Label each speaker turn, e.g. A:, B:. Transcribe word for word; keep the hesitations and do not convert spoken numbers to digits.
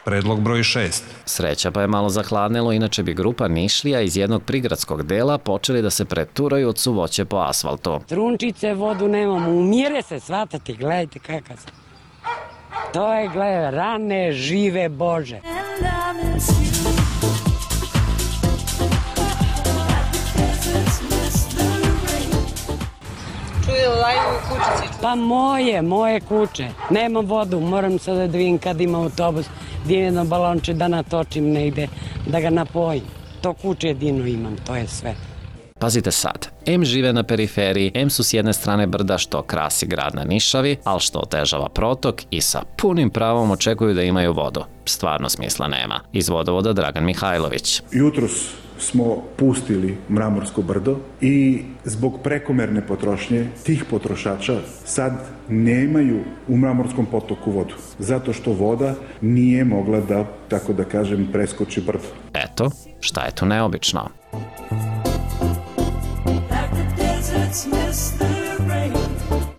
A: Predlog broj šest.
B: Sreća pa je malo zahladnilo, inače bi grupa Nišlija iz jednog prigradskog dela počeli da se preturaju od suvoće po asfaltu.
C: Trunčice, vodu nemamo, umire se, shvatate, gledajte kakav sam. To je, gledaj, rane, žive Bože.
D: Čuje laju kučici.
C: Pa moje, moje kuće. Nemam vodu, moram sada da vidim kad ima autobus, gdje je jedno balonče da natočim negde, da ga napojim. To kuće jedino imam, to je sve.
B: Pazite sad, em žive na periferiji, em su s jedne strane brda što krasi grad na Nišavi, ali što otežava protok i sa punim pravom očekuju da imaju vodu. Stvarno smisla nema. Iz vodovoda Dragan Mihajlović.
E: Jutros smo pustili Mramorsko brdo i zbog prekomerne potrošnje tih potrošača sad nemaju u Mramorskom potoku vodu. Zato što voda nije mogla da, tako da kažem, preskoči brdo.
B: Eto, šta je tu neobično?
F: It's missed